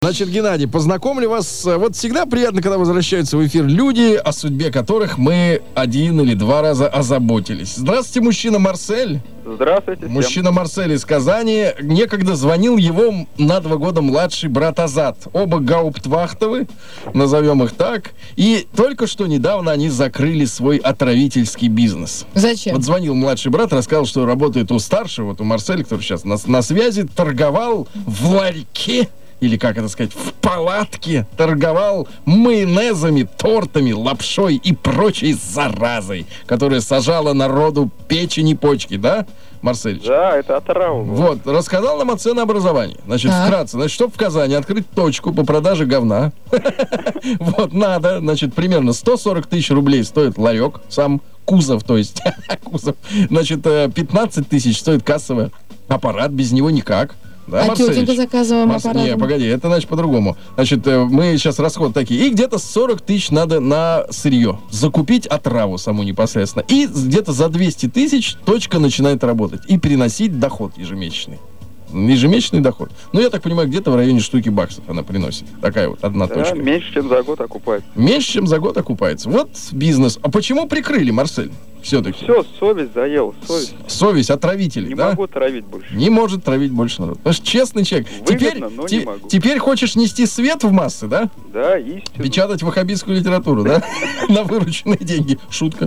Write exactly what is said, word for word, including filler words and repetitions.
Значит, Геннадий, познакомлю вас. Вот всегда приятно, когда возвращаются в эфир люди, о судьбе которых мы один или два раза озаботились. Здравствуйте, мужчина Марсель. Здравствуйте всем. Мужчина Марсель из Казани. Некогда звонил его на два года младший брат Азат. Оба гауптвахтовы, назовем их так. И только что недавно они закрыли свой отравительский бизнес. Зачем? Вот звонил младший брат, рассказал, что работает у старшего, вот у Марселя, который сейчас на, на связи, торговал в ларьке, или, как это сказать, в палатке, торговал майонезами, тортами, лапшой и прочей заразой, которая сажала народу печень и почки, да, Марсель? Да, это отрава. Вот, рассказал нам о ценообразовании. Значит, Так. вкратце, значит, чтобы в Казани открыть точку по продаже говна, вот, надо, значит, примерно сто сорок тысяч рублей стоит ларек, сам кузов, то есть, кузов, значит, пятнадцать тысяч стоит кассовый аппарат, без него никак. Да, а Марселич? тетенька заказываем Марс... аппаратом? Не, погоди, это значит по-другому. Значит, э, мы сейчас расход такие. И где-то сорок тысяч надо на сырье. Закупить отраву саму непосредственно. И где-то за двести тысяч точка начинает работать. И переносить доход ежемесячный. Ежемесячный доход. Ну, я так понимаю, где-то в районе штуки баксов она приносит. Такая вот одна Да, точка. меньше, чем за год окупается. Меньше, чем за год окупается. Вот бизнес. А почему прикрыли, Марсель? Все-таки. Все, совесть заела, совесть. Совесть отравителей, Не да? могу травить больше. Не может травить больше народ. Потому что честный человек. Выгодно, Теперь, но те- не могу. теперь хочешь нести свет в массы, да? Да, истинно. Печатать ваххабитскую литературу, да? На вырученные деньги. Шутка.